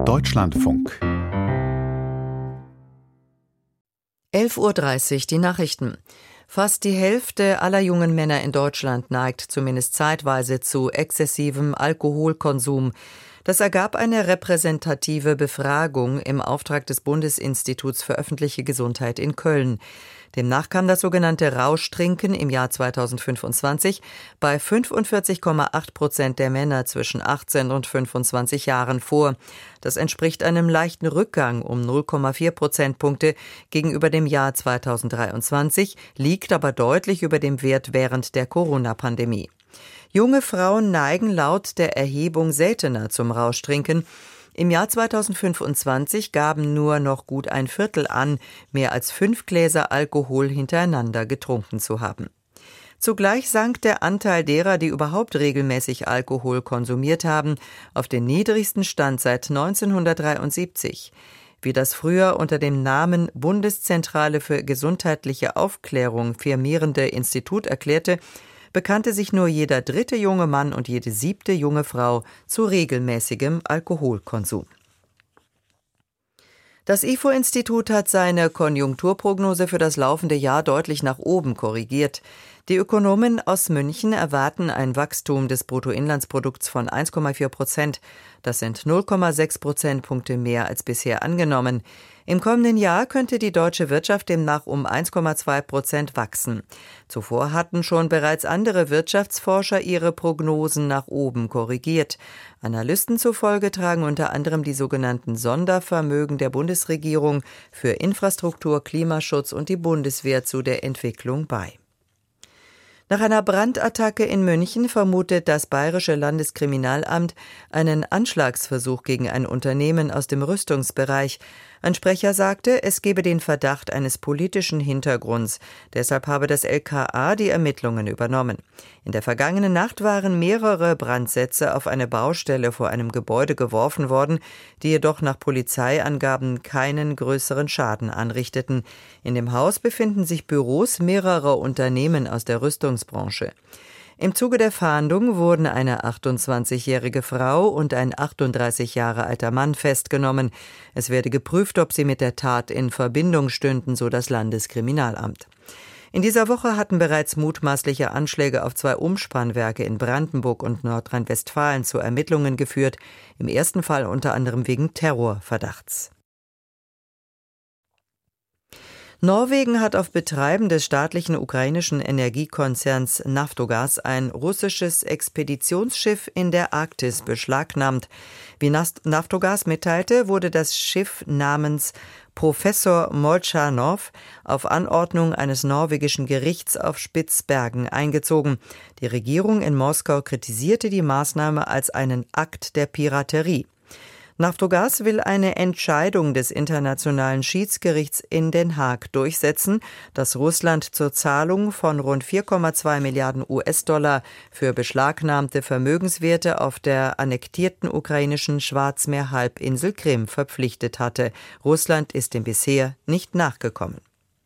Deutschlandfunk 11:30 Uhr die Nachrichten. Fast die Hälfte aller jungen Männer in Deutschland neigt zumindest zeitweise zu exzessivem Alkoholkonsum. Das ergab eine repräsentative Befragung im Auftrag des Bundesinstituts für öffentliche Gesundheit in Köln. Demnach kam das sogenannte Rauschtrinken im Jahr 2025 bei 45,8% der Männer zwischen 18 und 25 Jahren vor. Das entspricht einem leichten Rückgang um 0,4 Prozentpunkte gegenüber dem Jahr 2023, liegt aber deutlich über dem Wert während der Corona-Pandemie. Junge Frauen neigen laut der Erhebung seltener zum Rauschtrinken. Im Jahr 2025 gaben nur noch gut ein Viertel an, mehr als 5 Gläser Alkohol hintereinander getrunken zu haben. Zugleich sank der Anteil derer, die überhaupt regelmäßig Alkohol konsumiert haben, auf den niedrigsten Stand seit 1973. Wie das früher unter dem Namen Bundeszentrale für gesundheitliche Aufklärung firmierende Institut erklärte, bekannte sich nur jeder 3. junge Mann und jede 7. junge Frau zu regelmäßigem Alkoholkonsum. Das IFO-Institut hat seine Konjunkturprognose für das laufende Jahr deutlich nach oben korrigiert. Die Ökonomen aus München erwarten ein Wachstum des Bruttoinlandsprodukts von 1,4%. Das sind 0,6 Prozentpunkte mehr als bisher angenommen. Im kommenden Jahr könnte die deutsche Wirtschaft demnach um 1,2% wachsen. Zuvor hatten schon bereits andere Wirtschaftsforscher ihre Prognosen nach oben korrigiert. Analysten zufolge tragen unter anderem die sogenannten Sondervermögen der Bundesregierung für Infrastruktur, Klimaschutz und die Bundeswehr zu der Entwicklung bei. Nach einer Brandattacke in München vermutet das Bayerische Landeskriminalamt einen Anschlagsversuch gegen ein Unternehmen aus dem Rüstungsbereich. Ein Sprecher sagte, es gebe den Verdacht eines politischen Hintergrunds. Deshalb habe das LKA die Ermittlungen übernommen. In der vergangenen Nacht waren mehrere Brandsätze auf eine Baustelle vor einem Gebäude geworfen worden, die jedoch nach Polizeiangaben keinen größeren Schaden anrichteten. In dem Haus befinden sich Büros mehrerer Unternehmen aus der Rüstungsbranche. Im Zuge der Fahndung wurden eine 28-jährige Frau und ein 38 Jahre alter Mann festgenommen. Es werde geprüft, ob sie mit der Tat in Verbindung stünden, so das Landeskriminalamt. In dieser Woche hatten bereits mutmaßliche Anschläge auf 2 Umspannwerke in Brandenburg und Nordrhein-Westfalen zu Ermittlungen geführt, im ersten Fall unter anderem wegen Terrorverdachts. Norwegen hat auf Betreiben des staatlichen ukrainischen Energiekonzerns Naftogaz ein russisches Expeditionsschiff in der Arktis beschlagnahmt. Wie Naftogaz mitteilte, wurde das Schiff namens Professor Molchanov auf Anordnung eines norwegischen Gerichts auf Spitzbergen eingezogen. Die Regierung in Moskau kritisierte die Maßnahme als einen Akt der Piraterie. Naftogaz will eine Entscheidung des Internationalen Schiedsgerichts in Den Haag durchsetzen, das Russland zur Zahlung von rund 4,2 Milliarden US-Dollar für beschlagnahmte Vermögenswerte auf der annektierten ukrainischen Schwarzmeerhalbinsel Krim verpflichtet hatte. Russland ist dem bisher nicht nachgekommen.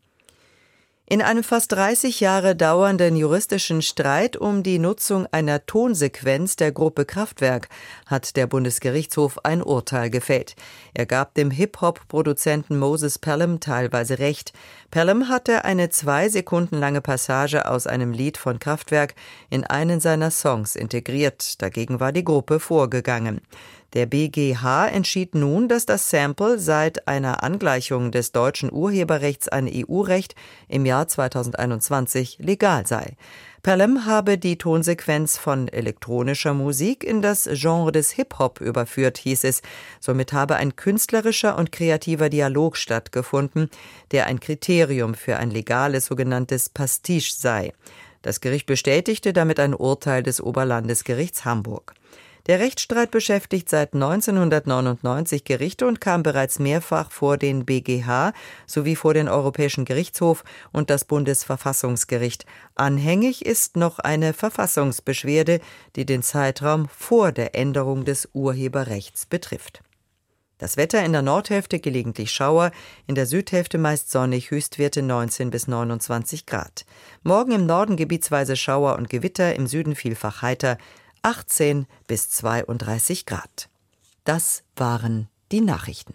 In einem fast 30 Jahre dauernden juristischen Streit um die Nutzung einer Tonsequenz der Gruppe Kraftwerk hat der Bundesgerichtshof ein Urteil gefällt. Er gab dem Hip-Hop-Produzenten Moses Pelham teilweise recht. Pelham hatte eine 2 Sekunden lange Passage aus einem Lied von Kraftwerk in einen seiner Songs integriert. Dagegen war die Gruppe vorgegangen. Der BGH entschied nun, dass das Sample seit einer Angleichung des deutschen Urheberrechts an EU-Recht im Jahr 2021 legal sei. Pelham habe die Tonsequenz von elektronischer Musik in das Genre des Hip-Hop überführt, hieß es. Somit habe ein künstlerischer und kreativer Dialog stattgefunden, der ein Kriterium für ein legales sogenanntes Pastiche sei. Das Gericht bestätigte damit ein Urteil des Oberlandesgerichts Hamburg. Der Rechtsstreit beschäftigt seit 1999 Gerichte und kam bereits mehrfach vor den BGH sowie vor den Europäischen Gerichtshof und das Bundesverfassungsgericht. Anhängig ist noch eine Verfassungsbeschwerde, die den Zeitraum vor der Änderung des Urheberrechts betrifft. Das Wetter: in der Nordhälfte gelegentlich Schauer, in der Südhälfte meist sonnig, Höchstwerte 19 bis 29 Grad. Morgen im Norden gebietsweise Schauer und Gewitter, im Süden vielfach heiter, 18 bis 32 Grad. Das waren die Nachrichten.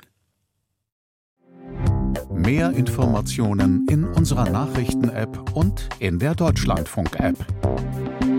Mehr Informationen in unserer Nachrichten-App und in der Deutschlandfunk-App.